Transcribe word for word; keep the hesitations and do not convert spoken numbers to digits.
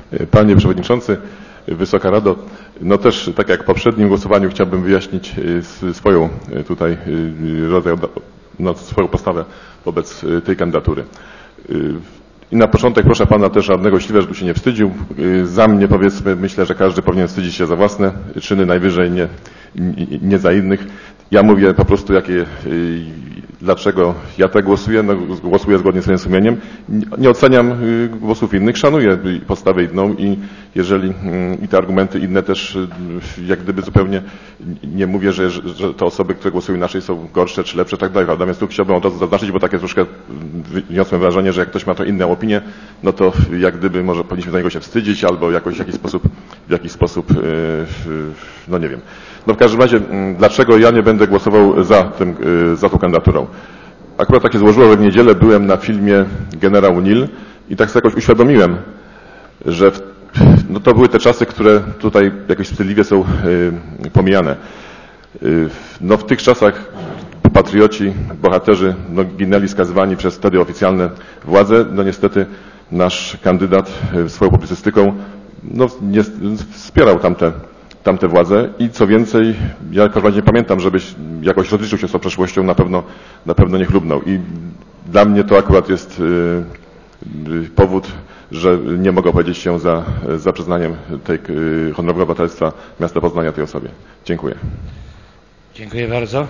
Panie Przewodniczący, Wysoka Rado, no też tak jak w poprzednim głosowaniu chciałbym wyjaśnić swoją tutaj rodzaj, no, swoją postawę wobec tej kandydatury. I na początek proszę Pana też żadnego śliwia, żeby się nie wstydził. Za mnie powiedzmy, myślę, że każdy powinien wstydzić się za własne czyny, najwyżej nie, nie za innych. Ja mówię po prostu, jakie, dlaczego ja tak głosuję, no, głosuję zgodnie z swoim sumieniem. Nie oceniam głosów innych, szanuję postawę inną i jeżeli i te argumenty inne też jak gdyby zupełnie nie mówię, że, że te osoby, które głosują inaczej są gorsze czy lepsze, tak dalej. Natomiast tu chciałbym od razu zaznaczyć, bo takie troszkę wyniosłem wrażenie, że jak ktoś ma to inną opinię, no to jak gdyby może powinniśmy do niego się wstydzić albo jakoś w jakiś sposób, w jakiś sposób, no nie wiem. No w każdym razie, dlaczego ja nie będę głosował za, tym, za tą kandydaturą? Akurat tak się złożyło, że w niedzielę byłem na filmie Generał Nil i tak sobie jakoś uświadomiłem, że w, no to były te czasy, które tutaj jakoś wstydliwie są y, pomijane. Y, no w tych czasach patrioci, bohaterzy no, ginęli skazywani przez wtedy oficjalne władze. No niestety nasz kandydat swoją publicystyką no, nie, wspierał tamte tamte władze i co więcej, ja jakoś nie pamiętam, żebyś jakoś rozliczył się z tą przeszłością, na pewno, na pewno nie chlubnął. I dla mnie to akurat jest yy, powód, że nie mogę opowiedzieć się za, za przyznaniem tej yy, honorowego obywatelstwa miasta Poznania tej osobie. Dziękuję. Dziękuję bardzo.